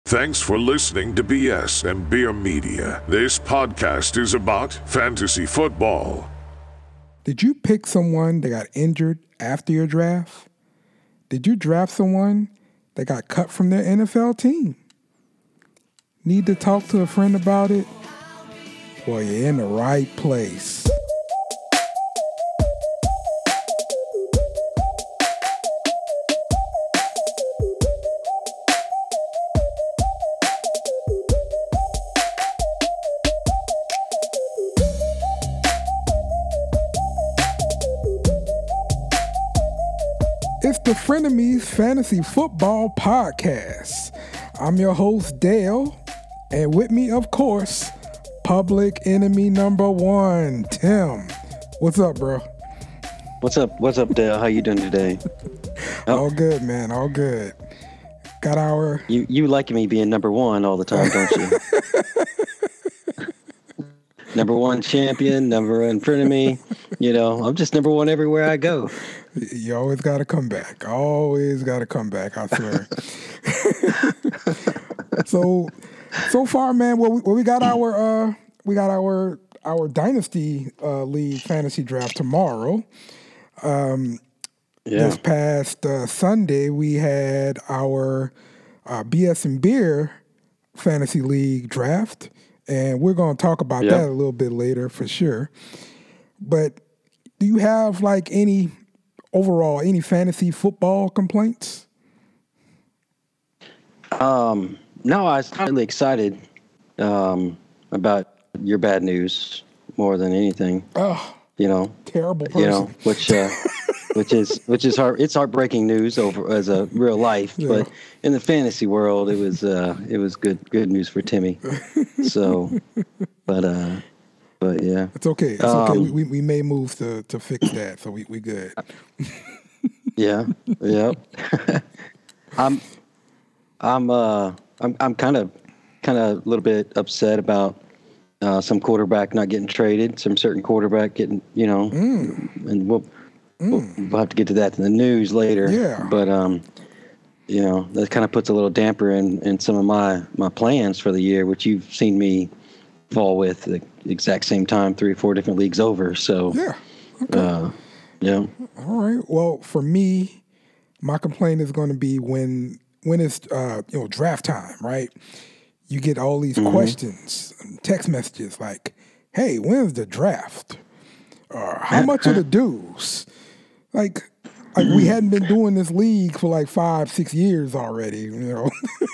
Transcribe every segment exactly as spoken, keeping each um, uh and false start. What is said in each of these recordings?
Thanks for listening to B S and Beer Media. This podcast is about fantasy football. Did you pick someone that got injured after your draft? Did you draft someone that got cut from their N F L team? Need to talk to a friend about it? Well, you're in the right place. It's the Frenemies Fantasy Football Podcast. I'm your host, Dale, and with me, of course, public enemy number one, Tim. What's up, bro? What's up? What's up, Dale? How you doing today? Oh. All good, man. All good. Got our... You you like me being number one all the time, don't you? Number one champion, number one frenemy. You know, I'm just number one everywhere I go. You always got to come back. Always got to come back, I swear. so, so far, man, well, we, well, we got our uh, we got our our dynasty uh, league fantasy draft tomorrow. Um, yeah. This past uh, Sunday, we had our uh, B S and Beer fantasy league draft, and we're going to talk about yeah. that a little bit later for sure. But do you have like any overall any fantasy football complaints? Um, no, I was really excited um, about your bad news more than anything. Oh, you know, terrible person. You know, which uh, which is which is heart. It's heartbreaking news over as a real life, yeah. But in the fantasy world, it was uh, it was good good news for Timmy. So, but. Uh, But yeah, it's okay. It's um, okay. We we made moves to, to fix that, so we we good. yeah, yeah. I'm I'm uh I'm I'm kind of kind of a little bit upset about uh, some quarterback not getting traded, some certain quarterback getting you know, mm. and we'll, mm. we'll we'll have to get to that in the news later. Yeah, but um, you know that kind of puts a little damper in in some of my my plans for the year, which you've seen me fall with the exact same time, three or four different leagues over. So yeah, okay. uh, yeah. All right. Well, for me, my complaint is going to be when when it's uh, you know draft time, right? You get all these mm-hmm. questions, text messages like, "Hey, when's the draft? Or how much are the dues?" Like, like we hadn't been doing this league for like five, six years already, you know.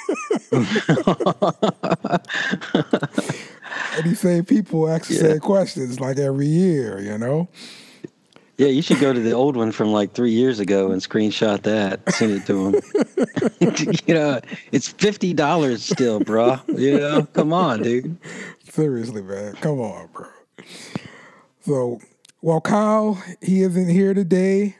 And these same people actually yeah. say questions like every year, you know? Yeah, you should go to the old one from like three years ago and screenshot that, send it to them. You know, it's fifty dollars still, bro. You know, come on, dude. Seriously, man. Come on, bro. So, well, Kyle, he isn't here today.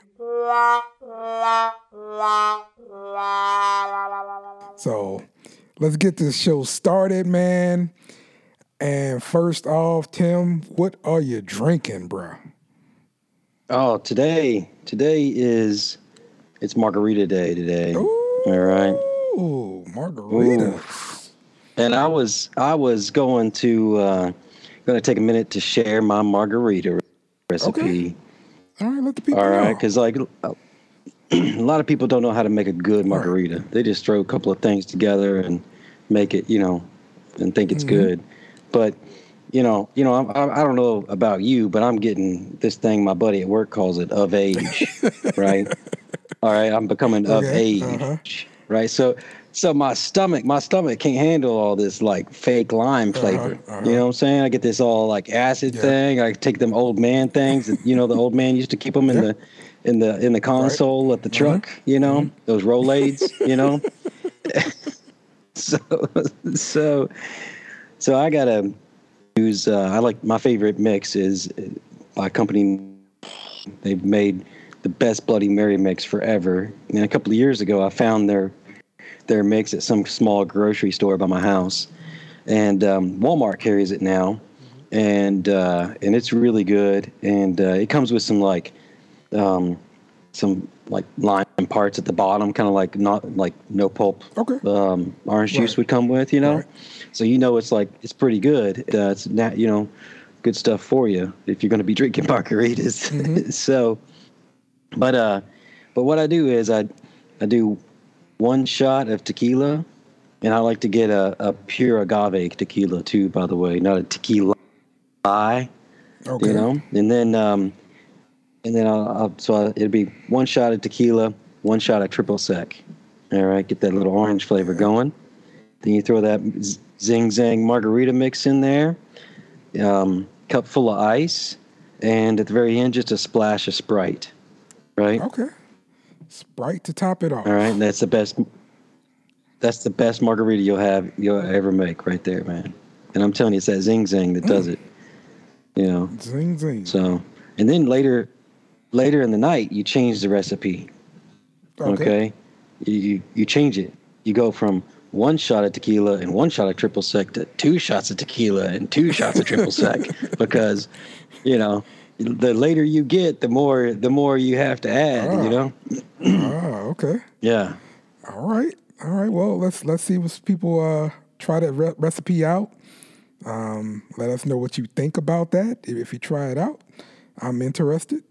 So, let's get this show started, man. And first off, Tim, what are you drinking, bro? Oh, today, today is, it's margarita day today. Ooh, all right. Ooh, margarita. Ooh. And I was, I was going to, uh, going to take a minute to share my margarita recipe. Okay. All right, let the people all know. All right, because like a lot of people don't know how to make a good margarita. Right. They just throw a couple of things together and make it, you know, and think it's mm-hmm. good. But, you know, you know, I, I don't know about you, but I'm getting this thing my buddy at work calls it of age, right? All right, I'm becoming okay. of age, uh-huh. right? So, so my stomach, my stomach can't handle all this like fake lime flavor. Uh-huh, uh-huh. You know what I'm saying? I get this all like acid yeah. thing. I take them old man things. That, you know, the old man used to keep them in yeah. the in the in the console right. of the truck. Uh-huh. You know, mm-hmm. those Rolaids. You know, so so. So I gotta use. Uh, I like my favorite mix is by a company. They've made the best Bloody Mary mix forever. And a couple of years ago, I found their their mix at some small grocery store by my house, and um, Walmart carries it now, and uh, and it's really good. And uh, it comes with some like um, some like lime parts at the bottom, kind of like not like no pulp. Okay. Um, orange Right. juice would come with, you know, Right. so you know it's like it's pretty good. Uh, it's not, you know, good stuff for you if you're going to be drinking margaritas. Mm-hmm. so, but uh, but what I do is I I do one shot of tequila, and I like to get a, a pure agave tequila too. By the way, not a tequila. Okay. You know, and then um, and then I'll, I'll so I, it'll be one shot of tequila, one shot of triple sec. All right, get that little orange flavor going. Then you throw that Zing Zang margarita mix in there, um, cup full of ice, and at the very end, just a splash of Sprite. Right. Okay. Sprite to top it off. All right, and that's the best. That's the best margarita you'll have you'll ever make, right there, man. And I'm telling you, it's that Zing Zang that does it. You know, Zing zing. So, and then later, later in the night, you change the recipe. Okay, Okay. You, you you change it. You go from one shot of tequila and one shot of triple sec to two shots of tequila and two shots of triple sec because, you know, the later you get, the more the more you have to add. Ah. You know. Oh, okay. Yeah. All right. All right. Well, let's let's see what people uh, try that re- recipe out. Um, let us know what you think about that. If, if you try it out, I'm interested.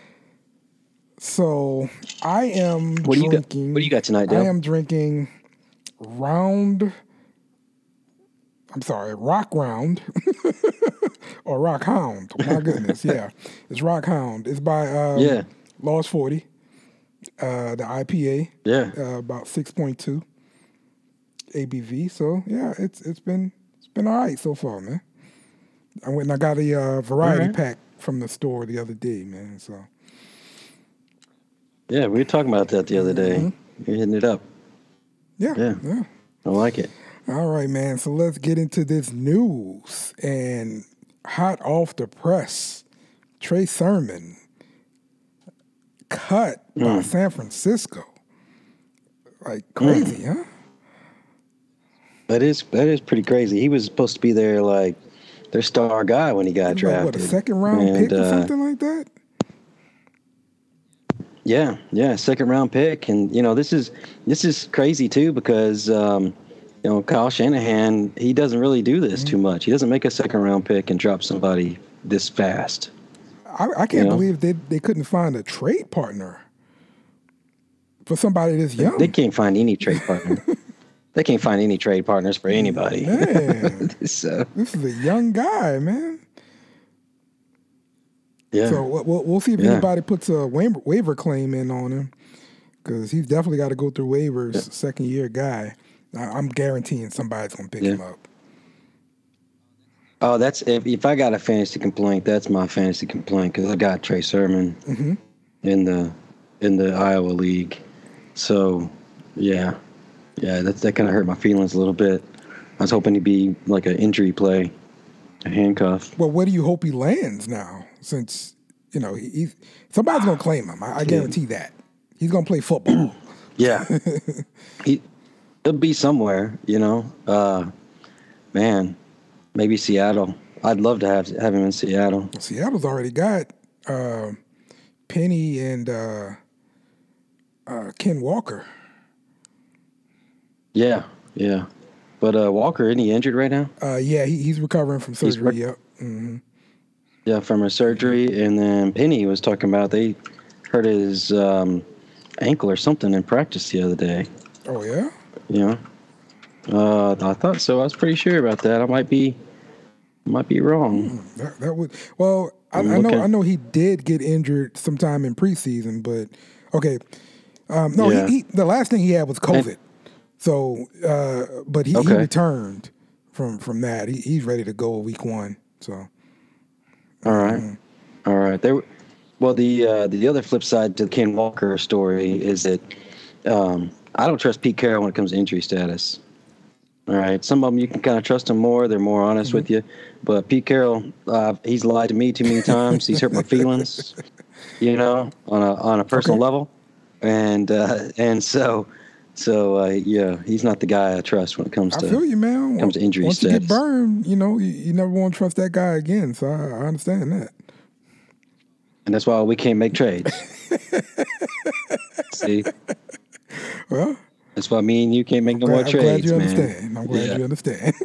So I am What do you got? drinking. What do you got tonight, Dale? I am drinking Round. I'm sorry, Rock Round or Rock Hound. My goodness, yeah, it's Rock Hound. It's by um, Yeah. Lost forty. Uh, the I P A. Yeah. Uh, about six point two A B V. So yeah, it's it's been it's been all right so far, man. I went and I got a uh, variety right. pack from the store the other day, man. So Yeah, we were talking about that the other day. Mm-hmm. You're hitting it up. yeah, Yeah. yeah. I like it. All right, man. So let's get into this news and hot off the press. Trey Sermon cut by San Francisco. Like crazy, huh? That is that is pretty crazy. He was supposed to be their like their star guy when he got Like, drafted. what, a second round And, pick or uh, something like that? Yeah, yeah, second round pick, and you know this is this is crazy too because um, you know Kyle Shanahan, he doesn't really do this Mm-hmm. too much. He doesn't make a second round pick and drop somebody this fast. I, I can't you know? believe they they couldn't find a trade partner for somebody this young. They can't find any trade partner. They can't find any trade partners for anybody. Man, so this is a young guy, man. yeah, So we'll- we'll, we'll see if Yeah. anybody puts a waiver, waiver claim in on him because he's definitely got to go through waivers. Second year guy, I, I'm guaranteeing somebody's gonna pick Yeah. him up. oh, that's if if I got a fantasy complaint, that's my fantasy complaint because I got Trey Sermon Mm-hmm. in the in the Iowa League. So yeah, yeah, that's that kind of hurt my feelings a little bit. I was hoping he'd be like an injury play, a handcuff. Well, where do you hope he lands now? Since you know he, he's somebody's gonna claim him. I, I guarantee that he's gonna play football. Yeah, he he'll be somewhere. You know, uh, man, maybe Seattle. I'd love to have have him in Seattle. Seattle's already got uh, Penny and uh, uh, Ken Walker. Yeah, yeah. But uh, Walker, isn't he injured right now? Uh, yeah, he, he's recovering from He's surgery. rec- yep. hmm Yeah, from a surgery, and then Penny was talking about they hurt his um, ankle or something in practice the other day. Oh yeah. You know, uh, I thought so. I was pretty sure about that. I might be, might be wrong. That, that would well. I, I I'm know. looking. I know he did get injured sometime in preseason, but okay. Um, no, Yeah. he, he the last thing he had was COVID. So, uh, but he, he Okay. returned from from that. He, he's ready to go week one. So, All right, all right. There. Well, the uh, the other flip side to the Ken Walker story is that um, I don't trust Pete Carroll when it comes to injury status. All right, some of them you can kind of trust them more; they're more honest Mm-hmm. with you. But Pete Carroll, uh, he's lied to me too many times. He's hurt my feelings, you know, on a on a personal Okay. level, and uh, and so so uh, yeah, he's not the guy I trust when it comes I to. feel you, man. comes to injury Once you get stats. burned, you know, you, you never want to trust that guy again. So I, I understand that. And that's why we can't make trades. See? Well, that's why me and you can't make no glad, more I'm trades, glad you man. understand. I'm glad yeah. you understand.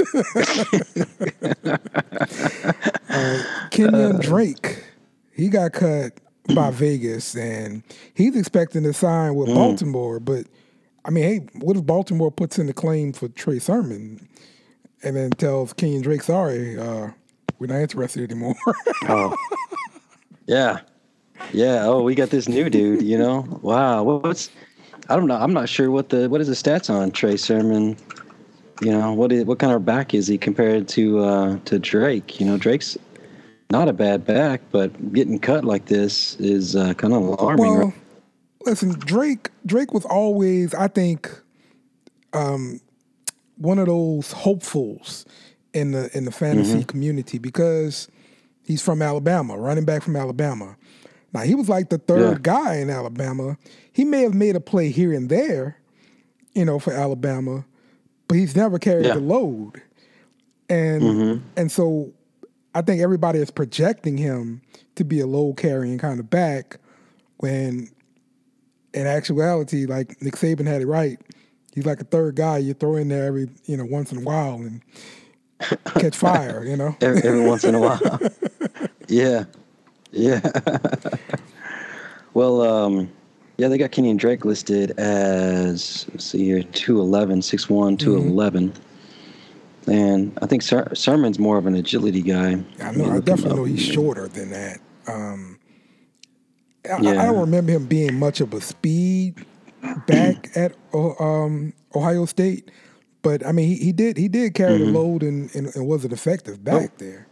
uh, Kenyon Drake, he got cut by Vegas, and he's expecting to sign with Mm. Baltimore. But I mean, hey, what if Baltimore puts in the claim for Trey Sermon and then tells Kenyon Drake, "Sorry, uh, we're not interested anymore." Oh, yeah, yeah. Oh, we got this new dude. You know, wow. What, what's I don't know. I'm not sure what the what is the stats on Trey Sermon. You know, what is what kind of back is he compared to uh, to Drake? You know, Drake's not a bad back, but getting cut like this is uh, kind of alarming. Well, Right? listen, Drake. Drake was always, I think, um, one of those hopefuls in the in the fantasy Mm-hmm. community because he's from Alabama, running back from Alabama. Now he was like the third Yeah. guy in Alabama. He may have made a play here and there, you know, for Alabama, but he's never carried Yeah. the load. And Mm-hmm. and so I think everybody is projecting him to be a load carrying kind of back when in actuality, like Nick Saban had it right. He's like a third guy you throw in there every, you know, once in a while and catch fire, you know? every, every once in a while. Yeah. Yeah. Well, um, yeah, they got Kenyon Drake listed as, let's see here, two eleven, six one, two eleven. Mm-hmm. And I think Ser- Sermon's more of an agility guy. I know. I definitely know he's shorter than that. Um, I, yeah. I don't remember him being much of a speed back at um, Ohio State, but I mean, he, he did he did carry Mm-hmm. the load and, and, and was an effective back oh. there.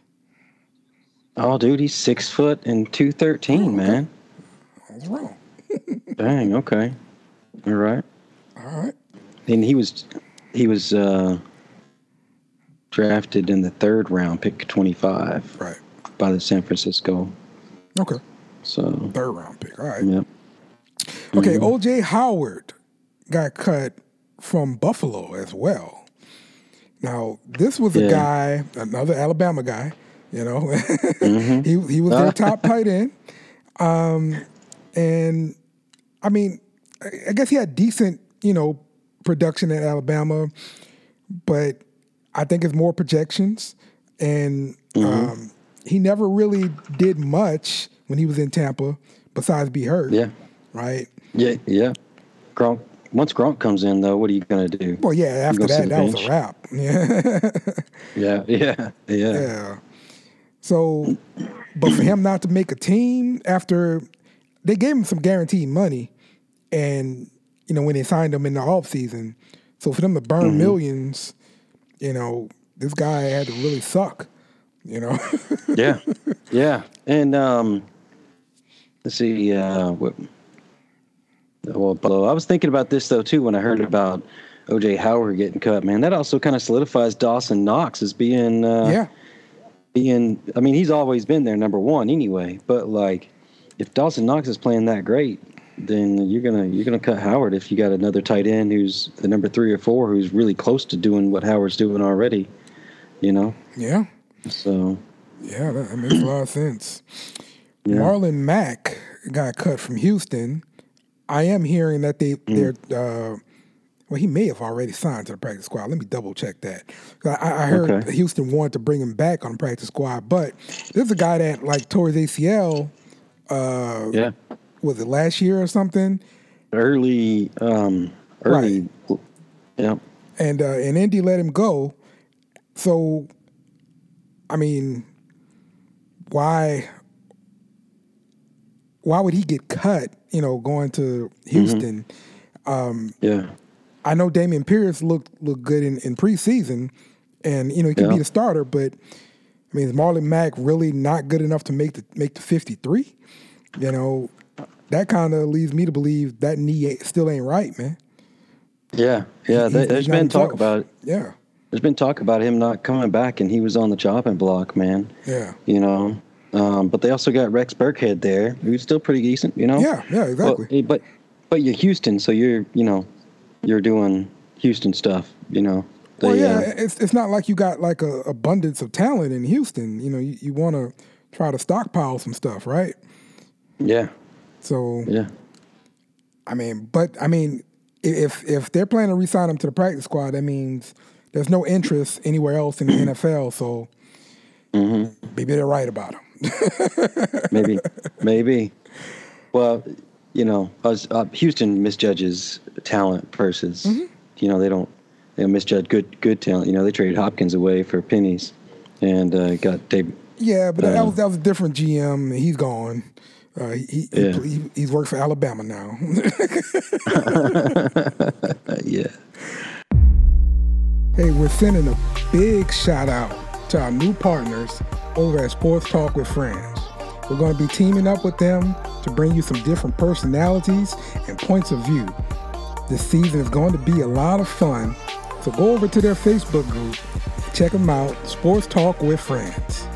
Oh, dude, he's six foot and two thirteen, oh, okay. man. I was wrong. Dang. Okay. All right. All right. And he was he was uh, drafted in the third round, pick twenty-five, Right. by the San Francisco. Okay. So third round pick. All right. Yep. Okay. Mm-hmm. O J Howard got cut from Buffalo as well. Now, this was a Yeah. guy, another Alabama guy. You know, mm-hmm. he he was their top tight end, um, and I mean, I guess he had decent, you know, production at Alabama, but I think it's more projections, and Mm-hmm. um, he never really did much when he was in Tampa besides be hurt. Yeah. Right. Yeah. Yeah. Gronk. Once Gronk comes in, though, what are you gonna do? Well, yeah. After that, that was a wrap. Yeah. yeah. Yeah. Yeah. Yeah. So, but for him not to make a team after they gave him some guaranteed money, and you know when they signed him in the off season, so for them to burn Mm-hmm. millions, you know this guy had to really suck, you know. yeah. Yeah. And um, let's see. Uh, what? Well, I was thinking about this though too when I heard about O J Howard getting cut. Man, that also kind of solidifies Dawson Knox as being. Uh, yeah. Being, I mean, he's always been there, number one, anyway. But like, if Dawson Knox is playing that great, then you're gonna you're gonna cut Howard if you got another tight end who's the number three or four who's really close to doing what Howard's doing already. You know. Yeah. So. Yeah, that, that makes a lot of sense. Yeah. Marlon Mack got cut from Houston. I am hearing that they mm. they're. Uh, Well, he may have already signed to the practice squad. Let me double check that. I, I heard okay. Houston wanted to bring him back on the practice squad, but this is a guy that like tore his A C L. Uh, yeah. Was it last year or something? Early, um, early. Right. Yeah. And uh, and Indy let him go. So, I mean, why? Why would he get cut? You know, going to Houston. Mm-hmm. Um, yeah. I know Damian Pierce looked looked good in, in preseason, and you know he could yeah. be the starter. But I mean, is Marlon Mack really not good enough to make the make the fifty-three? You know, that kind of leads me to believe that knee ain't, still ain't right, man. Yeah, yeah. He, there's been talk about it. Yeah, there's been talk about him not coming back, and he was on the chopping block, man. Yeah, you know. Um, but they also got Rex Burkhead there, who's still pretty decent, you know. Yeah, yeah, exactly. But but, but you're Houston, so you're you know. You're doing Houston stuff, you know. They, well, yeah, uh, it's it's not like you got like a abundance of talent in Houston. You know, you, you want to try to stockpile some stuff, right? Yeah. So yeah, I mean, but I mean, if if they're planning to re-sign him to the practice squad, that means there's no interest anywhere else in the N F L. So mm-hmm. maybe they're right about him. maybe, maybe. Well, you know, us, uh, Houston misjudges talent versus, mm-hmm. you know, they don't they don't misjudge good good talent. You know, they traded Hopkins away for pennies, and uh, got Dave. Yeah, but uh, that was that was a different G M. He's gone. Uh, he, yeah. he, he he's worked for Alabama now. yeah. Hey, we're sending a big shout out to our new partners over at Sports Talk with Friends. We're going to be teaming up with them to bring you some different personalities and points of view. This season is going to be a lot of fun, so go over to their Facebook group and check them out, Sports Talk with Friends.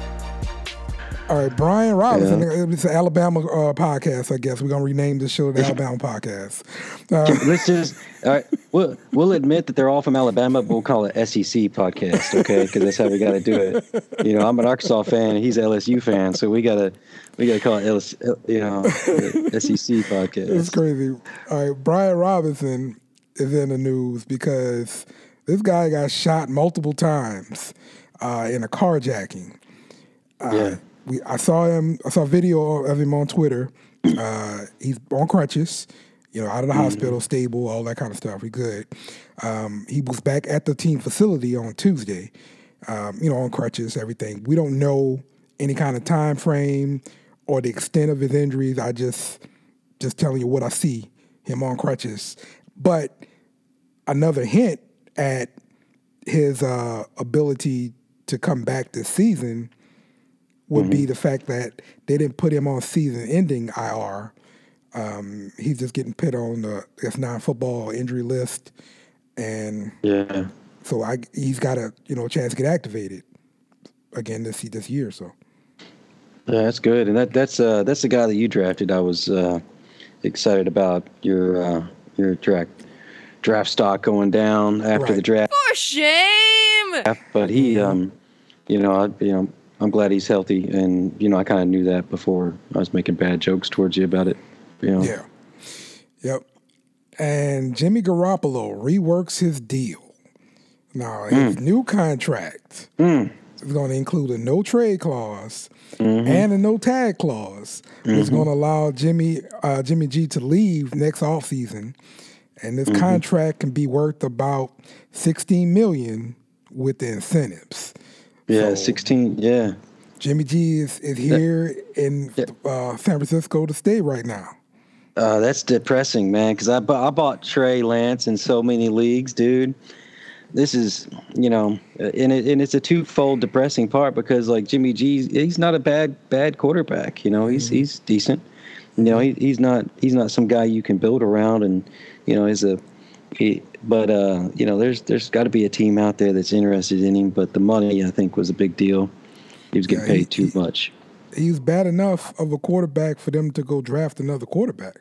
All right, Brian Robinson. Yeah. It's an Alabama uh, podcast, I guess. We're going to rename this show the Alabama Podcast. Uh, Let's just, all right, we'll, we'll admit that they're all from Alabama, but we'll call it S E C Podcast, okay? Because that's how we got to do it. You know, I'm an Arkansas fan, and he's an L S U fan, so we got to we got to call it, L S, you know, S E C Podcast. It's crazy. All right, Brian Robinson is in the news because this guy got shot multiple times uh, in a carjacking. Uh, yeah. We, I saw him. I saw a video of him on Twitter. Uh, he's on crutches, you know, out of the mm-hmm. hospital, stable, all that kind of stuff. He's good. Um, he was back at the team facility on Tuesday, um, you know, on crutches, everything. We don't know any kind of time frame or the extent of his injuries. I just, just telling you what I see, him on crutches. But another hint at his uh, ability to come back this season would mm-hmm. be the fact that they didn't put him on season-ending I R. Um, he's just getting put on the I guess, non-football injury list, and yeah, so I he's got a you know chance to get activated again this this year. So yeah, that's good, and that that's uh, that's the guy that you drafted. I was uh, excited about your uh, your draft draft stock going down after right. the draft. For shame! But he, um, you know, I, you know. I'm glad he's healthy, and you know I kind of knew that before I was making bad jokes towards you about it. You know? Yeah. Yep. And Jimmy Garoppolo reworks his deal. Now his mm. new contract mm. is going to include a no trade clause mm-hmm. and a no tag clause. Mm-hmm. It's going to allow Jimmy uh, Jimmy G to leave next offseason, and this mm-hmm. contract can be worth about sixteen million dollars with the incentives. Yeah, so, sixteen, yeah. Jimmy G is, is here yeah. in uh, San Francisco to stay right now. Uh, that's depressing, man, because I, bu- I bought Trey Lance in so many leagues, dude. This is, you know, and, it, and it's a twofold depressing part because, like, Jimmy G, he's not a bad bad quarterback. You know, he's mm-hmm. he's decent. You know, he, he's not he's not some guy you can build around and, you know, he's a he, but, uh, you know, there's there's got to be a team out there that's interested in him. But the money, I think, was a big deal. He was getting yeah, he, paid too much. He's bad enough of a quarterback for them to go draft another quarterback.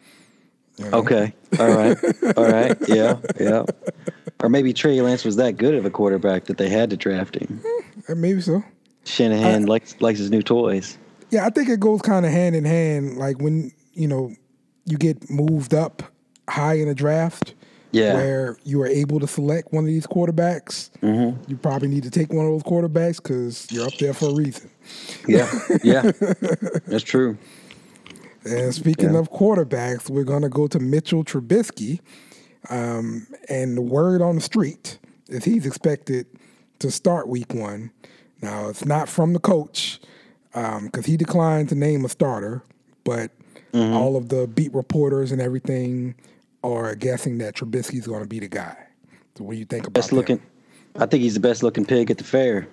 You know? Okay. All right. All right. Yeah. Yeah. Or maybe Trey Lance was that good of a quarterback that they had to draft him. Maybe so. Shanahan I, likes likes his new toys. Yeah, I think it goes kind of hand in hand. Like when, you know, you get moved up high in a draft. Yeah. Where you are able to select one of these quarterbacks, mm-hmm. you probably need to take one of those quarterbacks because you're up there for a reason. Yeah, yeah, that's true. And speaking yeah. of quarterbacks, we're going to go to Mitchell Trubisky. Um, and the word on the street is he's expected to start week one. Now, it's not from the coach because um, he declined to name a starter, but mm-hmm. all of the beat reporters and everything are guessing that Trubisky's going to be the guy. So what do you think about best looking? I think he's the best looking pig at the fair.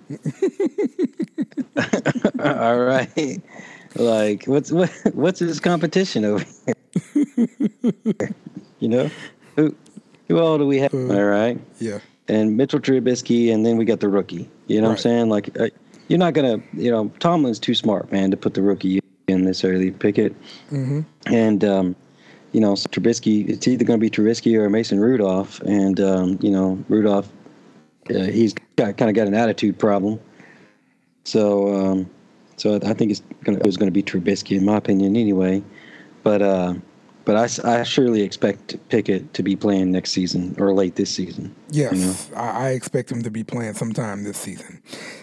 All right. Like, what's what, what's his competition over here? You know, who who all do we have? Uh, all right. Yeah. And Mitchell Trubisky, and then we got the rookie. You know right. what I'm saying? Like, uh, you're not gonna, you know, Tomlin's too smart, man, to put the rookie in this early picket. Mm-hmm. And um, you know, so Trubisky, it's either going to be Trubisky or Mason Rudolph. And, um, you know, Rudolph, uh, he's got, kind of got an attitude problem. So um, so I think it's gonna, it was going to be Trubisky, in my opinion, anyway. But uh, but I, I surely expect Pickett to be playing next season or late this season. Yes, you know? I, I expect him to be playing sometime this season.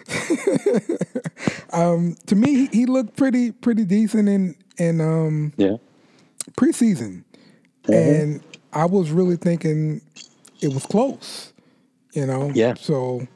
um, to me, he, he looked pretty pretty decent in in um, yeah. preseason, mm-hmm. and I was really thinking it was close. You know, yeah. So,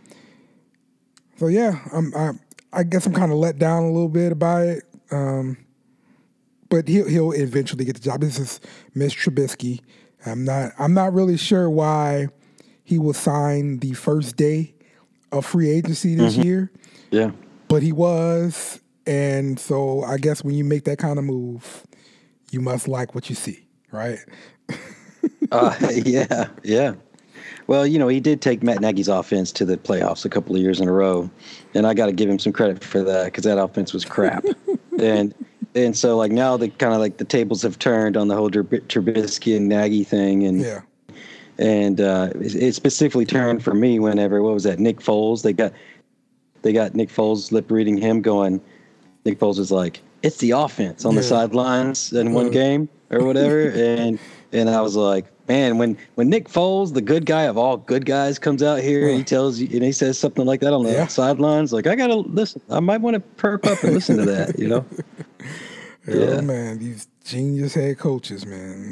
so yeah, I'm I, I guess I'm kind of let down a little bit about it. Um, But he'll he'll eventually get the job. This is Mitch Trubisky. I'm not I'm not really sure why he was signed the first day of free agency this mm-hmm. year. Yeah. But he was, and so I guess when you make that kind of move, you must like what you see, right? uh, yeah, yeah. Well, you know, he did take Matt Nagy's offense to the playoffs a couple of years in a row, and I got to give him some credit for that because that offense was crap. and And so, like, now the kind of like the tables have turned on the whole Trubisky and Nagy thing, and yeah, and uh, it, it specifically turned for me whenever what was that Nick Foles? They got they got Nick Foles lip reading him going. Nick Foles was like, "It's the offense on yeah. the sidelines in one uh, game or whatever," and and I was like, man, when when Nick Foles, the good guy of all good guys, comes out here uh, and he tells you and he says something like that on the yeah. sidelines, like I gotta listen. I might want to perk up and listen to that, you know. Yeah. Oh, man, these genius head coaches, man.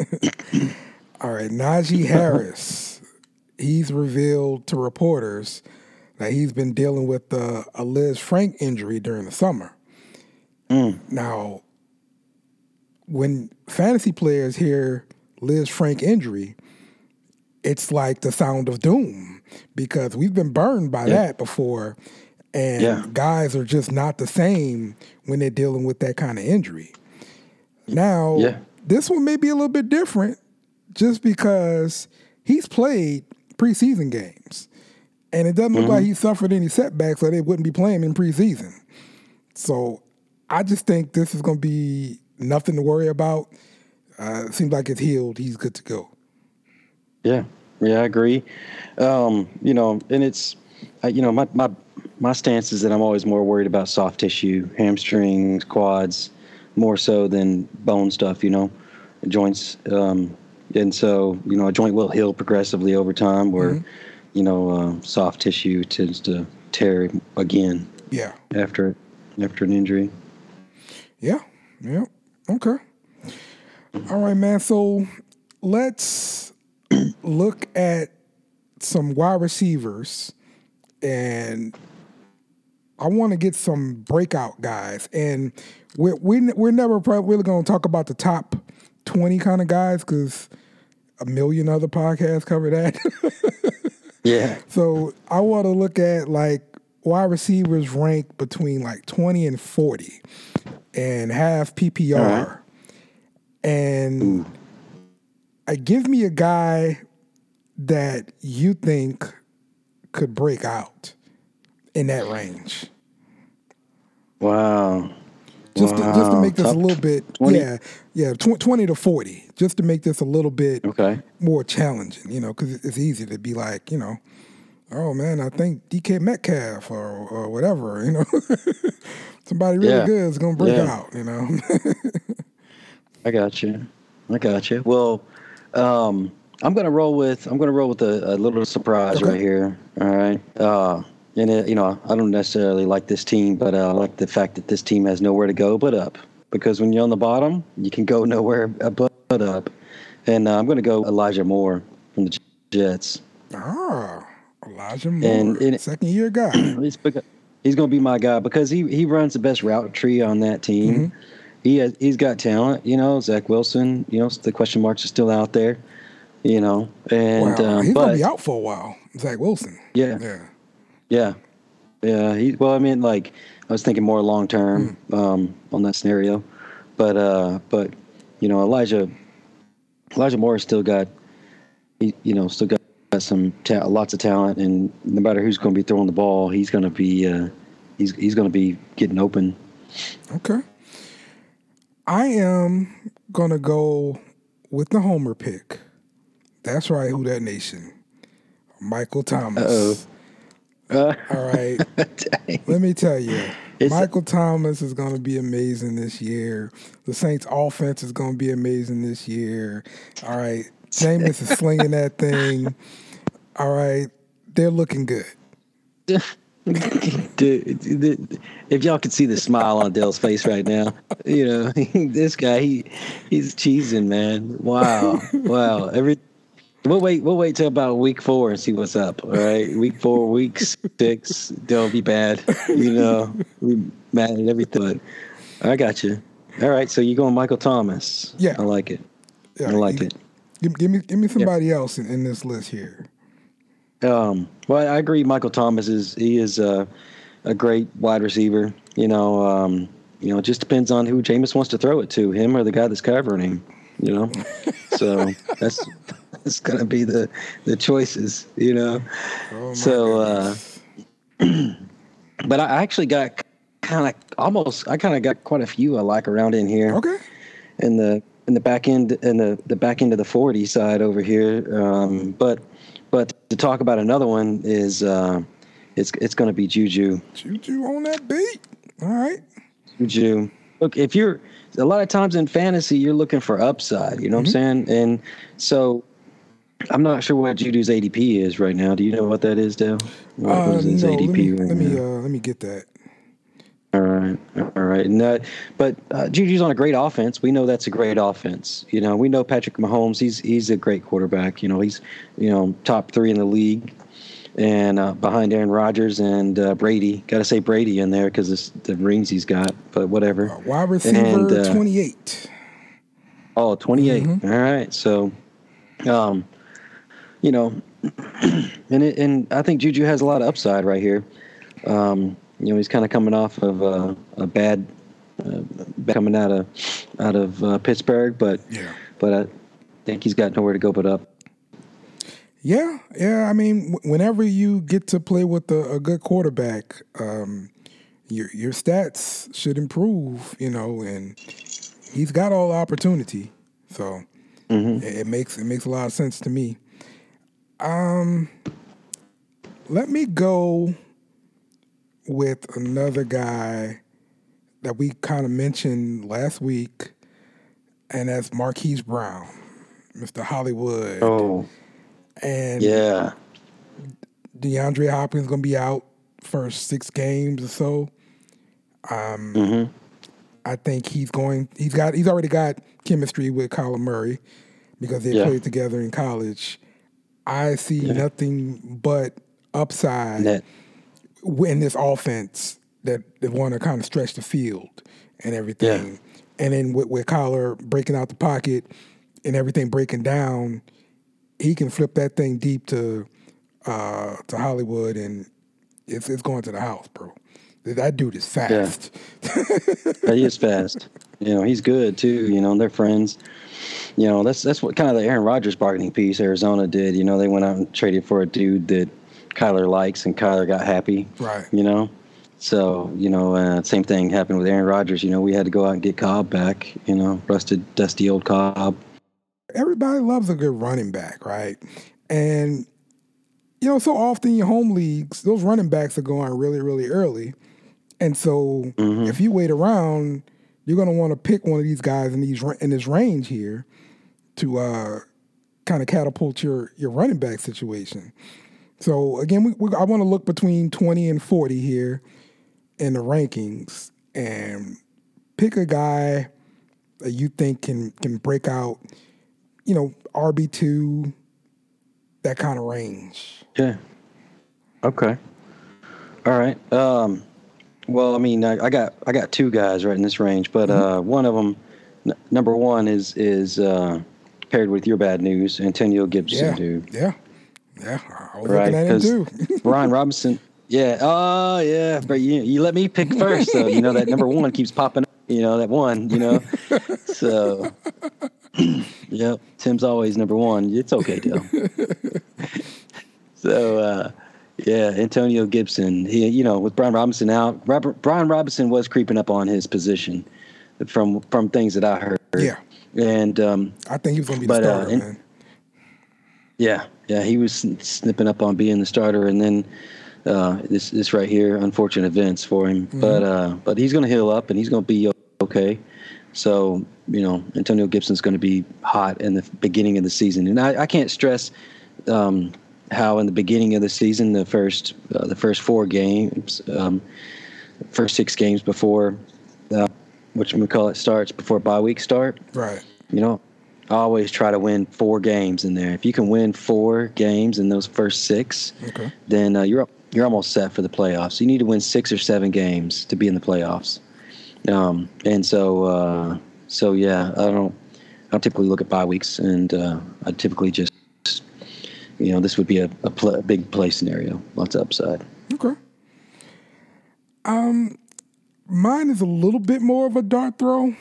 All right, Najee Harris. He's revealed to reporters that he's been dealing with uh, a Liz Frank injury during the summer. Mm. Now, when fantasy players hear Liz Frank injury, it's like the sound of doom because we've been burned by yeah. that before. And yeah. guys are just not the same when they're dealing with that kind of injury. Now, yeah. this one may be a little bit different just because he's played preseason games. And it doesn't look mm-hmm. like he suffered any setbacks or they wouldn't be playing in preseason. So I just think this is going to be nothing to worry about. Uh, it seems like it's healed. He's good to go. Yeah. Yeah, I agree. Um, you know, and it's, uh, you know, my, my, My stance is that I'm always more worried about soft tissue, hamstrings, quads, more so than bone stuff, you know, joints. Um, and so, you know, a joint will heal progressively over time where, mm-hmm. you know, uh, soft tissue tends to tear again. Yeah. After, after an injury. Yeah. Yeah. Okay. All right, man. So let's look at some wide receivers and I want to get some breakout guys, and we're we're, we're never really going to talk about the top twenty kind of guys because a million other podcasts cover that. yeah. So I want to look at like wide receivers rank between like twenty and forty, and have P P R, right. and I give me a guy that you think could break out in that range. Wow. Just wow. to, just to make this Top a little bit, twenty? yeah, yeah, tw- twenty to forty, just to make this a little bit okay. more challenging, you know, because it's easy to be like, you know, oh man, I think D K Metcalf or or whatever, you know, somebody really yeah. good is gonna break yeah. out, you know. I got you. I got you. Well, um, I'm gonna roll with I'm gonna roll with a, a little surprise okay. right here. All right. Uh, And, it, you know, I don't necessarily like this team, but uh, I like the fact that this team has nowhere to go but up. Because when you're on the bottom, you can go nowhere but up. And uh, I'm going to go Elijah Moore from the Jets. Ah, Elijah Moore, and, and second-year guy. he's he's going to be my guy because he, he runs the best route tree on that team. Mm-hmm. He has, he's got talent, you know, Zach Wilson, you know, the question marks are still out there, you know. And wow. um, He's going to be out for a while, Zach Wilson. Yeah. Yeah. Yeah. Yeah. He, well, I mean, like, I was thinking more long term mm. um, on that scenario. But, uh, but you know, Elijah Elijah Moore still got, he, you know, still got some ta- lots of talent. And no matter who's going to be throwing the ball, he's going to be uh, he's he's going to be getting open. Okay. I am going to go with the homer pick. That's right, Who Dat Nation. Michael Thomas. Uh-oh. Uh, All right. Let me tell you, Michael Thomas is going to be amazing this year. The Saints' offense is going to be amazing this year. All right. Jameis is slinging that thing. All right. They're looking good. Dude, if y'all could see the smile on Dale's face right now, you know, this guy, he he's cheesing, man. Wow. Wow. Every We'll wait. We'll wait till about week four and see what's up. All right, week four, week six, they'll be bad. You know, we mad at everything. But I got you. All right, so you going Michael Thomas? Yeah, I like it. Yeah, I like you, it. Give, give me, give me somebody yeah. else in, in this list here. Um. Well, I agree. Michael Thomas is he is a, a great wide receiver. You know. Um. You know, it just depends on who Jameis wants to throw it to, him or the guy that's covering him. You know. So that's. It's gonna be the, the choices, you know. Oh so, uh, but I actually got kind of almost. I kind of got quite a few I like around in here. Okay. In the in the back end in the, the back end of the forty side over here. Um, but but to talk about another one is uh, it's it's gonna be Juju. Juju on that beat. All right. Juju. Look, if you're a lot of times in fantasy, you're looking for upside. You know mm-hmm. what I'm saying? And so. I'm not sure what Juju's A D P is right now. Do you know what that is, Dale? What, uh, what is his no, A D P let me, right let me, now? uh, let me get that. All right, all right. And that, but uh, Juju's on a great offense. We know that's a great offense. You know, we know Patrick Mahomes. He's he's a great quarterback. You know, he's you know top three in the league, and uh, behind Aaron Rodgers and uh, Brady. Got to say Brady in there because the rings he's got. But whatever. Uh, wide receiver and, uh, twenty-eight. Oh, twenty-eight. Mm-hmm. All right. So, um. You know, and it, and I think Juju has a lot of upside right here. Um, you know, he's kind of coming off of uh, a bad uh, coming out of out of uh, Pittsburgh, but yeah. but I think he's got nowhere to go but up. Yeah, yeah. I mean, w- whenever you get to play with a, a good quarterback, um, your your stats should improve. You know, and he's got all the opportunity, so mm-hmm. it, it makes it makes a lot of sense to me. Um, let me go with another guy that we kind of mentioned last week, and that's Marquise Brown, Mister Hollywood. Oh, and yeah, DeAndre Hopkins is gonna be out for six games or so. Um, mm-hmm. I think he's going. He's got. He's already got chemistry with Kyler Murray because they yeah. played together in college. I see yeah. nothing but upside Net. in this offense that they want to kind of stretch the field and everything. Yeah. And then with, with Kyler breaking out the pocket and everything breaking down, he can flip that thing deep to uh, to Hollywood, and it's it's going to the house, bro. That dude is fast. Yeah. Yeah, he is fast. You know, he's good too. You know, they're friends. You know, that's that's what kind of the Aaron Rodgers bargaining piece Arizona did. You know, they went out and traded for a dude that Kyler likes, and Kyler got happy. Right. You know, so you know, uh, same thing happened with Aaron Rodgers. You know, we had to go out and get Cobb back. You know, rusted, dusty old Cobb. Everybody loves a good running back, right? And you know, so often in your home leagues, those running backs are going really, really early. And so mm-hmm. if you wait around, you're going to want to pick one of these guys in these in this range here to uh, kind of catapult your, your running back situation. So, again, we, we, I want to look between twenty and forty here in the rankings and pick a guy that you think can can break out, you know, R B two, that kind of range. Yeah. Okay. All right. Um, well, I mean, I, I got I got two guys right in this range, but mm-hmm. uh, one of them, n- number one, is is uh, paired with your bad news, Antonio Gibson, yeah. dude. Yeah. Yeah. I was right, looking at him too. Brian Robinson. Yeah. Oh, yeah. But you you let me pick first, though. You know that number one keeps popping up. You know that one. You know. So. Yep. Tim's always number one. It's okay, Dale. So. Uh, Yeah, Antonio Gibson. He, you know, with Brian Robinson out, Robert, Brian Robinson was creeping up on his position, from from things that I heard. Yeah, and um, I think he was going to be the but, starter, uh, and, man. Yeah, yeah, he was snipping up on being the starter, and then uh, this this right here, unfortunate events for him. Mm-hmm. But uh, but he's going to heal up and he's going to be okay. So, you know, Antonio Gibson's going to be hot in the beginning of the season. And I, I can't stress um, how in the beginning of the season, the first uh, the first four games, um, first six games before, uh, whatchamacallit starts, before bye week start. Right. You know, I always try to win four games in there. If you can win four games in those first six, okay. then uh, you're you're almost set for the playoffs. You need to win six or seven games to be in the playoffs. Um, and so, uh, so yeah, I don't, I don't typically look at bye weeks, and uh, I typically just, you know, this would be a, a, pl- a big play scenario, lots of upside. Okay. Um, mine is a little bit more of a dart throw.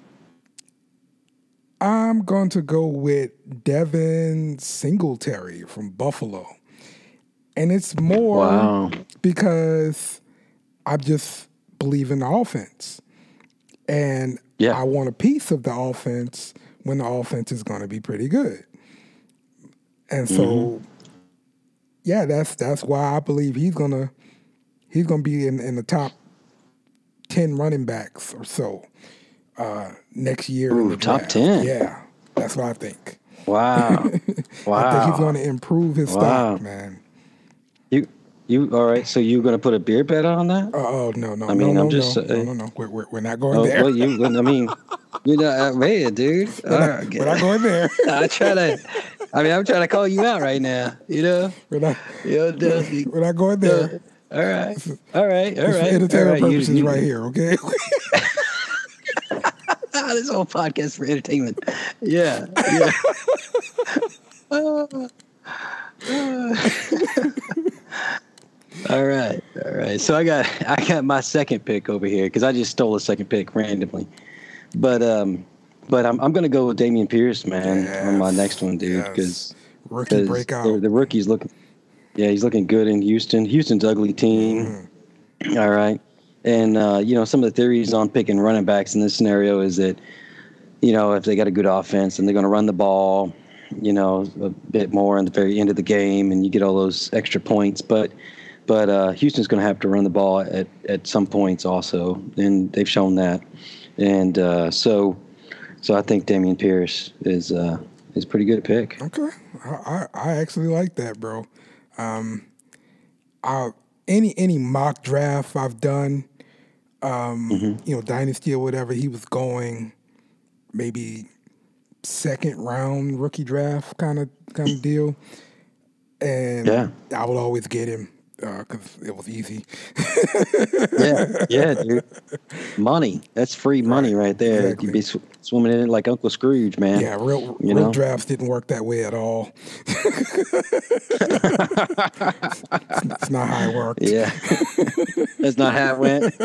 I'm going to go with Devin Singletary from Buffalo, and it's more wow. because I just believe in the offense. And yeah. I want a piece of the offense when the offense is going to be pretty good. And so, mm-hmm. yeah, that's that's why I believe he's gonna he's gonna be in, in the top ten running backs or so uh, next year. Ooh, in the top draft. ten. Yeah, that's what I think. Wow, wow. I think he's going to improve his wow. stock, man. You. You all right? So you going to put a beer bet on that? Uh, oh no no I mean, no I'm no just, no, uh, no no no we're we're, we're not going oh, there. Well, you I mean, you're not man, dude. We're, not, right, we're not going there. I try to. I mean, I'm trying to call you out right now. You know. We're not. You know, Dusty. We're not going there. Uh, all right. All right. All it's right. For entertainment all right. purposes, you, you, right here. Okay. This whole podcast for entertainment. Yeah. Yeah. uh, uh. All right, all right. So I got I got my second pick over here because I just stole a second pick randomly, but um, but I'm I'm gonna go with Dameon Pierce, man, yes, on my next one, dude, because yes. rookie breakout. The, the rookie's looking, yeah, he's looking good in Houston. Houston's ugly team. Mm. All right, and uh, you know, some of the theories on picking running backs in this scenario is that, you know, if they got a good offense and they're going to run the ball, you know, a bit more in the very end of the game, and you get all those extra points, but. But uh, Houston's going to have to run the ball at, at some points also, and they've shown that. And uh, so, so I think Dameon Pierce is uh, is a pretty good pick. Okay, I, I actually like that, bro. Um, I any any mock draft I've done, um, mm-hmm. you know, Dynasty or whatever, he was going maybe second round rookie draft kind of kind of deal, and yeah. I would always get him. Because uh, it was easy. yeah, yeah, dude. Money. That's free money right, right there. Exactly. You'd be sw- swimming in it like Uncle Scrooge, man. Yeah, real, you real know? drafts didn't work that way at all. it's, not, it's not how it worked. Yeah. That's not how it went.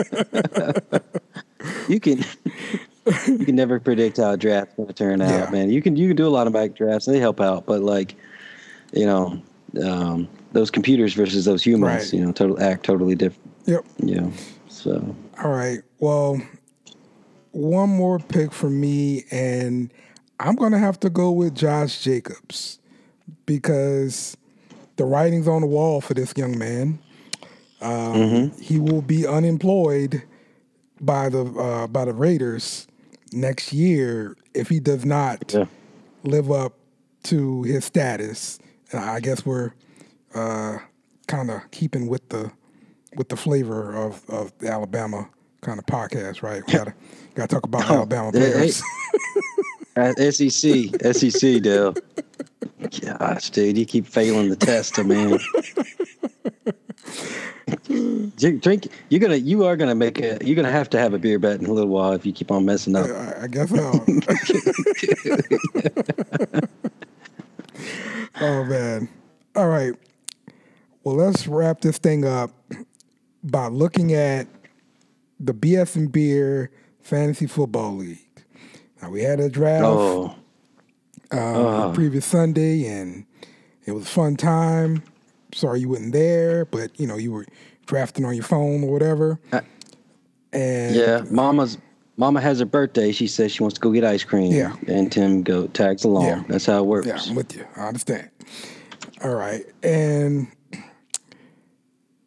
you can you can never predict how a draft's going to turn out, yeah. man. You can you can do a lot of back drafts. They help out, but like, you know, um, those computers versus those humans, right. you know, total act totally different. Yep. You know, so. All right. Well, one more pick for me, and I'm going to have to go with Josh Jacobs because the writing's on the wall for this young man. Um, mm-hmm. He will be unemployed by the uh, by the Raiders next year if he does not yeah. live up to his status. And I guess we're uh, kind of keeping with the with the flavor of, of the Alabama kind of podcast, right? We gotta gotta talk about oh, Alabama players. Hey, S E C, S E C, Dale. Gosh, dude, you keep failing the test, man. Drink. You're gonna. You are gonna make a. You're gonna have to have a beer bet in a little while if you keep on messing up. I, I guess so. Oh man. All right. Well, let's wrap this thing up by looking at the B S and Beer Fantasy Football League. Now we had a draft oh. um, oh. previous Sunday, and it was a fun time. Sorry you weren't there, but you know you were drafting on your phone or whatever. Uh, and yeah, Mama's Mama has her birthday. She says she wants to go get ice cream. Yeah, and Tim go tags along. Yeah. That's how it works. Yeah, I'm with you. I understand. All right, and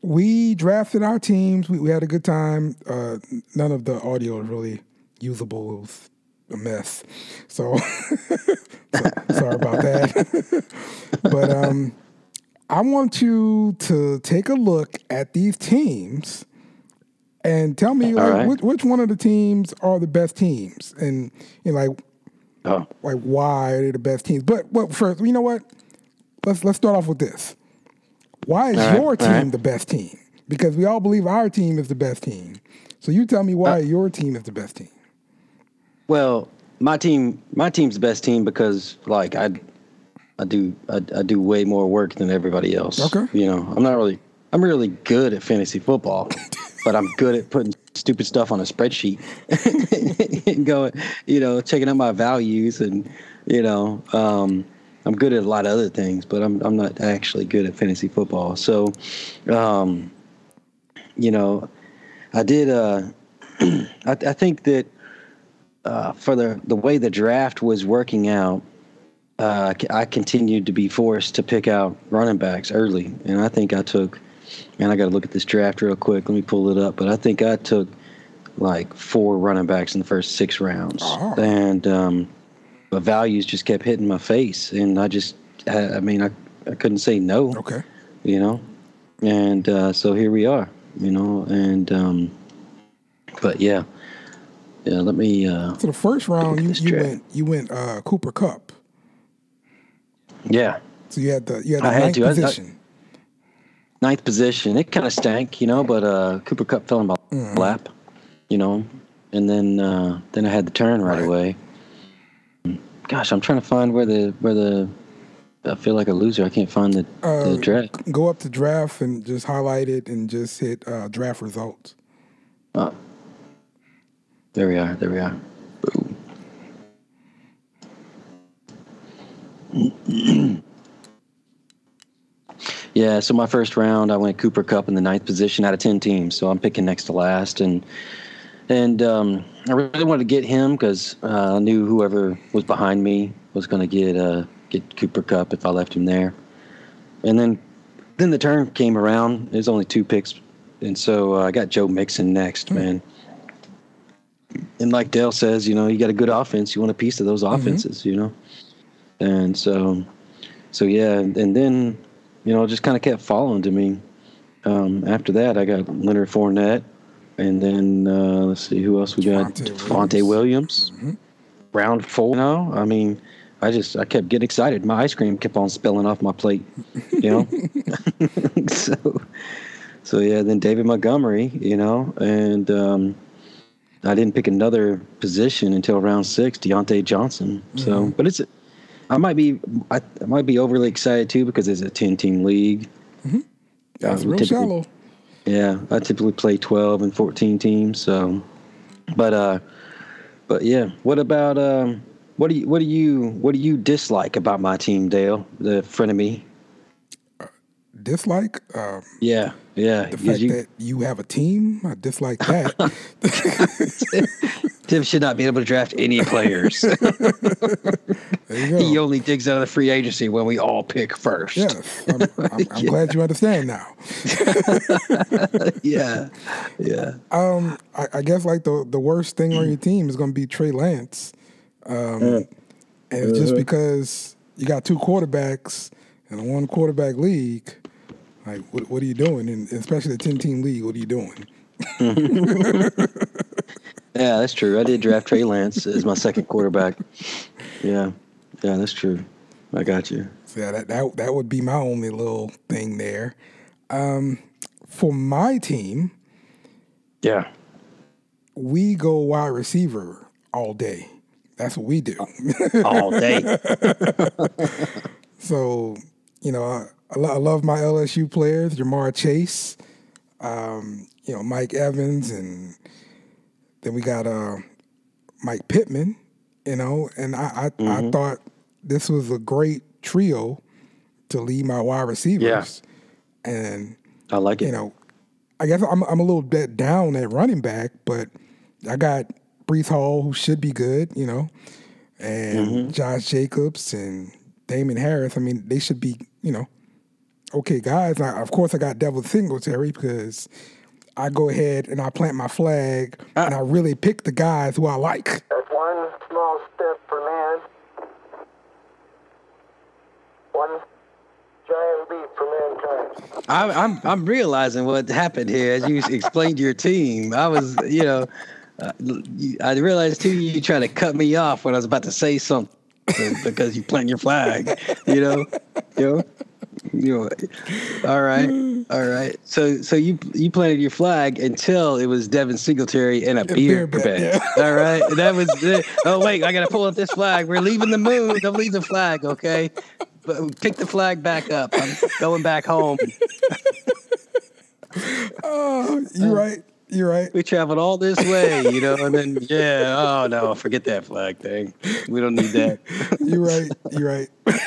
we drafted our teams. We, we had a good time. Uh, none of the audio is really usable. It was a mess. So, so sorry about that. But um, I want you to take a look at these teams and tell me like, right. which, which one of the teams are the best teams, and you know, like, Oh. like why are they the best teams? But but first, you know what? Let's let's start off with this. Why is All right, your all team right. the best team? Because we all believe our team is the best team. So you tell me why Uh, your team is the best team. Well, my team, my team's the best team because, like, I, I do, I, I do way more work than everybody else. Okay. You know, I'm not really, I'm really good at fantasy football, but I'm good at putting stupid stuff on a spreadsheet and going, you know, checking out my values and, you know, um, I'm good at a lot of other things, but I'm I'm not actually good at fantasy football. So, um, you know, I did. Uh, I, I think that. Uh, for the, the way the draft was working out, uh, I continued to be forced to pick out running backs early. And I think I took, man, I got to look at this draft real quick. Let me pull it up. But I think I took like four running backs in the first six rounds. Oh. And um, the values just kept hitting my face. And I just, I, I mean, I, I couldn't say no, Okay. you know. And uh, so here we are, you know. And, um, but yeah. Yeah, let me. Uh, So the first round you, you draft. went you went uh, Cooper Kupp. Yeah, So you had the you had the I had ninth to. I- I- position. ninth position. It kind of stank, you know, but uh, Cooper Kupp fell in my Mhm. lap, you know, and then uh, then I had the turn right, Right. away. Gosh, I'm trying to find where the where the. I feel like a loser. I can't find the, Uh, the draft. Go up to draft and just highlight it and just hit uh, draft results. Oh, there we are. There we are. Boom. Yeah, so my first round, I went Cooper Kupp in the ninth position out of ten teams. So I'm picking next to last, and and um, I really wanted to get him because uh, I knew whoever was behind me was going to get uh, get Cooper Kupp if I left him there. And then then the turn came around. There's only two picks, and so uh, I got Joe Mixon next, Mm. man. And like Dale says, you know, you got a good offense. You want a piece of those offenses, mm-hmm. you know. And so, so yeah, and, and then, you know, it just kind of kept following to me. Um, after that, I got Leonard Fournette, and then uh, let's see who else we got. Devontae Williams. Williams. Mm-hmm. Round four. You know, I mean, I just I kept getting excited. My ice cream kept on spilling off my plate. You know, so so yeah. Then David Montgomery. You know, and um, I didn't pick another position until round six. Deontay Johnson. So, mm-hmm. but it's. I might be I, I might be overly excited too because it's a ten-team league. Mm-hmm. That's uh, real shallow. Yeah, I typically play twelve and fourteen teams. So, but uh, but yeah. What about um? What do you what do you what do you dislike about my team, Dale? The frenemy. Uh, dislike? Um, yeah, yeah. The fact you, that you have a team, I dislike that. Tim should not be able to draft any players. There you go. He only digs out of the free agency when we all pick first. Yes, I'm, I'm, I'm yeah. glad you understand now. yeah, yeah. Um, I, I guess like the the worst thing on your team is going to be Trey Lance, um, mm. and it's just because you got two quarterbacks in a one quarterback league. Like, what what are you doing? And especially the ten team league, what are you doing? Yeah, that's true. I did draft Trey Lance as my second quarterback. Yeah, yeah, that's true. I got you. So yeah, that that that would be my only little thing there. Um, for my team, yeah, we go wide receiver all day. That's what we do. All day. So, you know, I, I love my L S U players, Jamar Chase, um, you know, Mike Evans, and then we got uh, Mike Pittman, you know, and I I, mm-hmm. I thought this was a great trio to lead my wide receivers. Yeah. And I like it. You know, I guess I'm I'm a little bit down at running back, but I got Breece Hall, who should be good, you know, and mm-hmm. Josh Jacobs and Damon Harris. I mean, they should be, you know, okay, guys, I, of course I got Devin Singletary because I go ahead and I plant my flag uh, and I really pick the guys who I like. That's one small step for man, one giant leap for mankind. I'm I'm I'm realizing what happened here as you explained your team. I was, you know, uh, I realized too you trying to cut me off when I was about to say something because you plant your flag. You know, you know, you know. All right, all right. So so you you planted your flag until it was Devin Singletary and a, a beer, beer bet. Yeah. All right, and that was it. Oh wait, I gotta pull up this flag. We're leaving the moon. Don't leave the flag, okay? But pick the flag back up. I'm going back home. Oh, you're right. You're right. We traveled all this way, you know, and then, yeah, oh, no, forget that flag thing. We don't need that. You're right. You're right.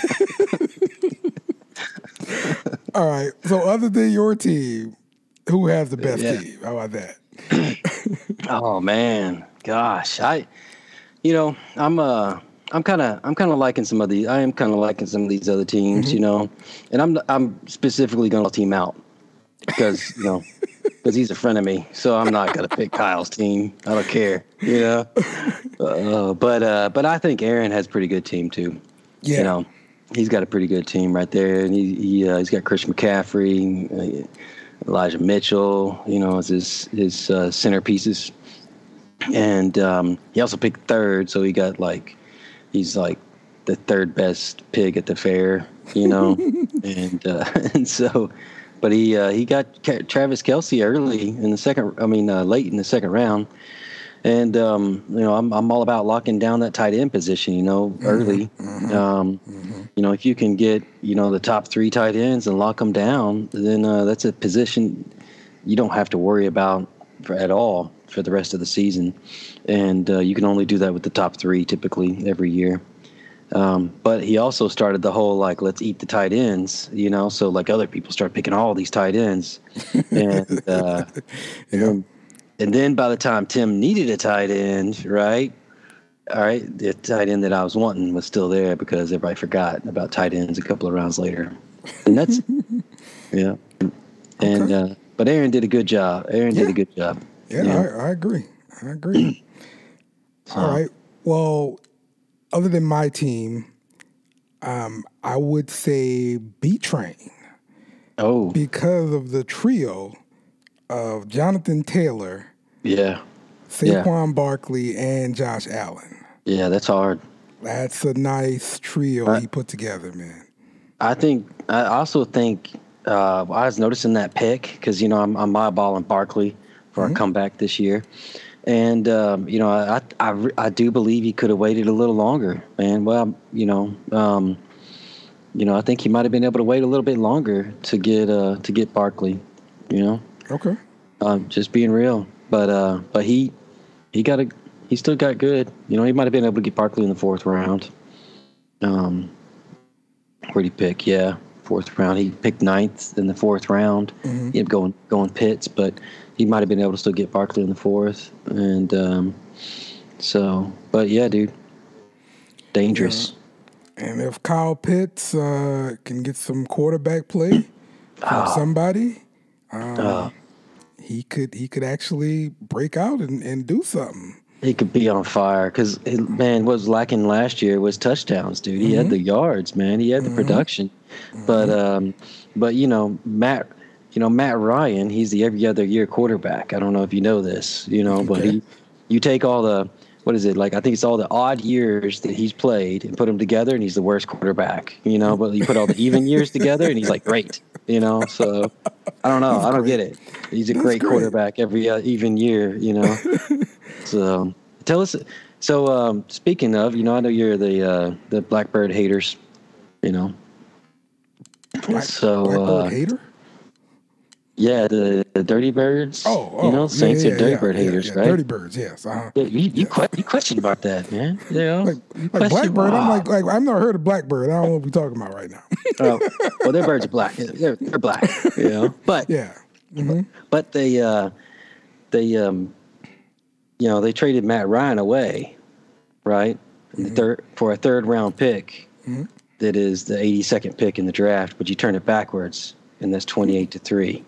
All right. So other than your team, who has the best yeah. team? How about that? Oh, man. Gosh. I, you know, I'm uh, I'm kind of I'm kind of liking some of these. I am kind of liking some of these other teams, mm-hmm. you know, and I'm I'm specifically going to team out because, you know, because he's a friend of me. So I'm not going to pick Kyle's team. I don't care, you know. Uh, but uh, but I think Aaron has a pretty good team, too. Yeah. You know, he's got a pretty good team right there. And he, he, uh, he's got Christian McCaffrey, uh, Elijah Mitchell, you know, as his, his uh, centerpieces. And um, he also picked third. So he got like, he's like the third best pig at the fair, you know. and uh, and so, but he uh, he got Travis Kelce early in the second, I mean, uh, late in the second round. And, um, you know, I'm I'm all about locking down that tight end position, you know, mm-hmm, early. Mm-hmm, um, mm-hmm. You know, if you can get, you know, the top three tight ends and lock them down, then uh, that's a position you don't have to worry about for, at all for the rest of the season. And uh, you can only do that with the top three typically every year. Um, but he also started the whole, like, let's eat the tight ends, you know, so like other people start picking all these tight ends. and, uh, yeah. and then, And then by the time Tim needed a tight end, right? All right, the tight end that I was wanting was still there because everybody forgot about tight ends a couple of rounds later. And that's, yeah. And, okay. uh, but Aaron did a good job. Aaron yeah. did a good job. Yeah, yeah. I, I agree. I agree. so. All right. Well, other than my team, um, I would say B-Train. Oh. Because of the trio of Jonathan Taylor, yeah, Saquon yeah. Barkley, and Josh Allen. Yeah, that's hard. That's a nice trio I, he put together, man. I think. I also think uh, I was noticing that pick because you know I'm I'm eyeballing Barkley for mm-hmm. our comeback this year, and um, you know I, I I do believe he could have waited a little longer, man. Well, you know, um, you know I think he might have been able to wait a little bit longer to get uh, to get Barkley, you know. Okay. Um, just being real, but uh, but he he got a he still got good. You know, he might have been able to get Barkley in the fourth round. Um, where'd he pick? Yeah, fourth round. He picked ninth in the fourth round. Mm-hmm. He ended up going going Pitts, but he might have been able to still get Barkley in the fourth. And um, so, but yeah, dude, dangerous. Yeah. And if Kyle Pitts uh, can get some quarterback play from oh. somebody. Um, uh, he could he could actually break out and, and do something. He could be on fire because, man, what was lacking last year was touchdowns, dude. He mm-hmm. had the yards, man. He had the mm-hmm. production. Mm-hmm. But, um, but you know, Matt, you know, Matt Ryan, he's the every other year quarterback. I don't know if you know this, you know, okay. but he, you take all the, what is it, like I think it's all the odd years that he's played and put them together, and he's the worst quarterback, you know, but you put all the even years together, and he's like, great, you know, so I don't know. That's I don't great. get it. He's a great, great quarterback every uh, even year, you know. So tell us. So um, speaking of, you know, I know you're the uh, the Blackbird haters, you know. Black, so Blackbird uh, hater? Yeah, the, the Dirty Birds. Oh, oh you know, Saints yeah, yeah, are Dirty yeah, Bird yeah, haters, yeah. right? Dirty Birds, yes. Uh-huh. Yeah, you you, yes. que- you question about that, man. You know, like, like Blackbird. I'm like like I've never heard of Blackbird. I don't know what we're talking about right now. uh, well, their birds are black. They're, they're black, you know. But yeah, mm-hmm. but they uh, they um, you know, they traded Matt Ryan away, right? Mm-hmm. The third for a third round pick. Mm-hmm. That is the eighty-second pick in the draft, but you turn it backwards. and that's twenty-eight to three.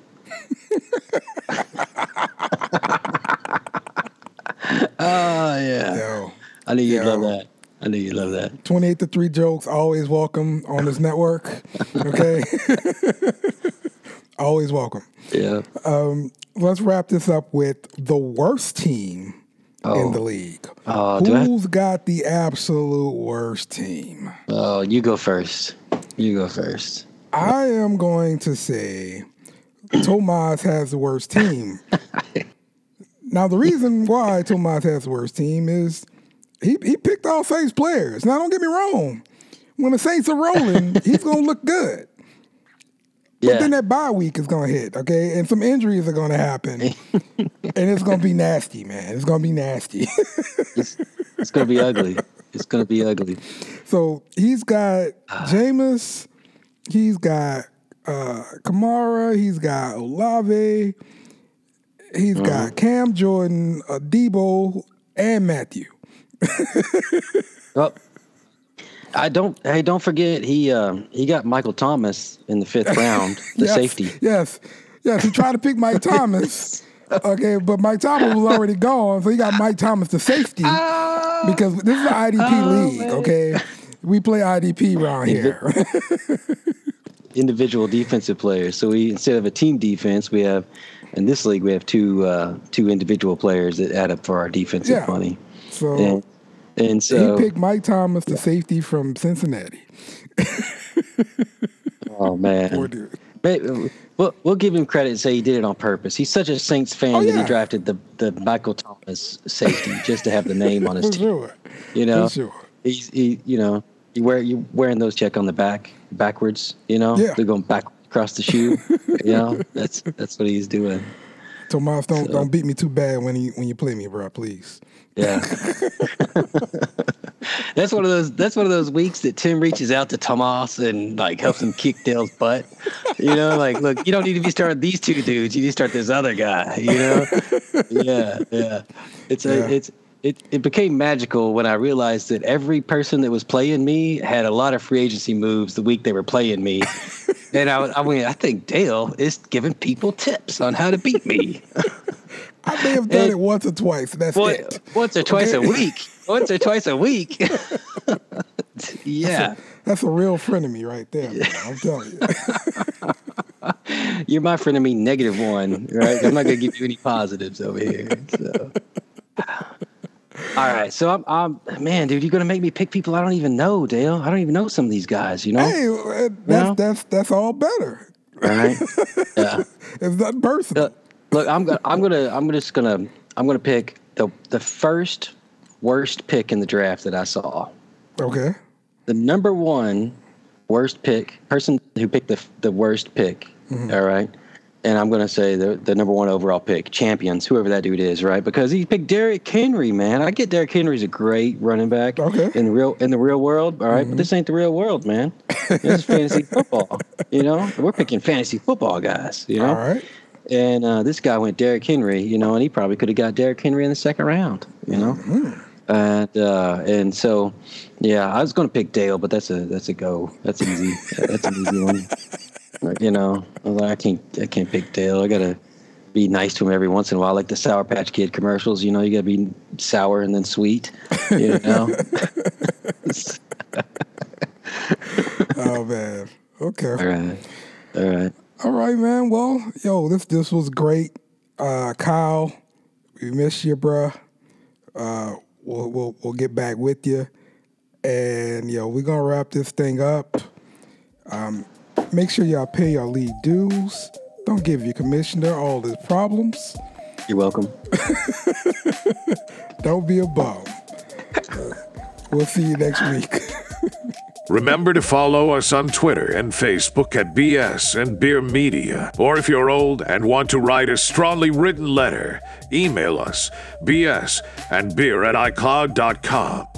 Oh, yeah. Yo, I knew you'd yo. love that. I knew you'd love that. twenty-eight to three jokes, always welcome on this network. Okay? Always welcome. Yeah. Um, let's wrap this up with the worst team Oh. in the league. Oh, do I- Who's got the absolute worst team? Oh, you go first. You go first. I am going to say Tomas has the worst team. Now, the reason why Tomas has the worst team is he, he picked all Saints players. Now, don't get me wrong. When the Saints are rolling, he's going to look good. But Yeah. then that bye week is going to hit, okay? And some injuries are going to happen. And it's going to be nasty, man. It's going to be nasty. It's, it's going to be ugly. It's going to be ugly. So he's got Jameis, he's got uh, Kamara, he's got Olave, he's Mm-hmm. got Cam Jordan, uh, Debo, and Matthew. Well, I don't. Hey, don't forget he um, he got Michael Thomas in the fifth round, the yes, safety. Yes, yes. He tried to pick Mike Thomas. Okay, but Mike Thomas was already gone, so he got Mike Thomas the safety because this is an I D P Oh, league. man. Okay, we play I D P around here. Individual defensive players. So we instead of a team defense, we have in this league we have two uh, two individual players that add up for our defensive Yeah. money. So And, and so, he picked Mike Thomas the safety from Cincinnati. oh man, Poor dude. Maybe- We'll, we'll give him credit and say he did it on purpose. He's such a Saints fan Oh, that yeah. he drafted the, the Michael Thomas safety just to have the name on his For team. sure. You know, For sure. he's he, you know, you wear you wearing those check on the back backwards. You know, Yeah. they're going back across the shoe. You know, that's that's what he's doing. Tomas, don't So- don't beat me too bad when you when you play me, bro. Please. Yeah. That's one of those. That's one of those weeks that Tim reaches out to Tomas and like helps him kick Dale's butt. You know, like, look, you don't need to be starting these two dudes. You need to start this other guy. You know. Yeah, yeah. It's a. Yeah. It's. It, it became magical when I realized that every person that was playing me had a lot of free agency moves the week they were playing me. And I, I went, I think Dale is giving people tips on how to beat me. I may have done And- it once or twice. That's Well, it. once or twice Okay. a week. Once or twice a week. Yeah. That's a real friend of me right there, man. I'm telling you. You're my friend of me, negative one, right? I'm not going to give you any positives over here. So. All right. So, I'm, I'm, man, dude, you're going to make me pick people I don't even know, Dale. I don't even know some of these guys, you know? Hey, uh, that's know? that's that's all better. All right. Yeah. It's not personal. Uh, look, I'm gonna, I'm gonna, I'm just gonna, I'm gonna pick the the first worst pick in the draft that I saw. Okay. The number one worst pick, person who picked the the worst pick. Mm-hmm. All right, and I'm gonna say the the number one overall pick, champions, whoever that dude is, right? Because he picked Derrick Henry, man. I get Derrick Henry's a great running back. Okay. In the real in the real world, all right, Mm-hmm. but this ain't the real world, man. This is fantasy football. You know, we're picking fantasy football guys. You know. All right. And uh, this guy went Derrick Henry, you know, and he probably could have got Derrick Henry in the second round, you know. Mm-hmm. And uh, and so, yeah, I was going to pick Dale, but that's a that's a go. That's easy. That's an easy one. Like, you know, I, was like, I can't I can't pick Dale. I gotta be nice to him every once in a while, like the Sour Patch Kid commercials. You know, you gotta be sour and then sweet. You know. Oh man. Okay. All right. All right. All right, man. Well, yo, this this was great. Uh, Kyle, we miss you, bruh. Uh, we'll we'll we'll get back with you, and yo, we're gonna wrap this thing up. Um, make sure y'all pay your league dues. Don't give your commissioner all his problems. You're welcome. Don't be a bum. We'll see you next week. Remember to follow us on Twitter and Facebook at B S and Beer Media. Or if you're old and want to write a strongly written letter, email us B S and beer at iCloud dot com.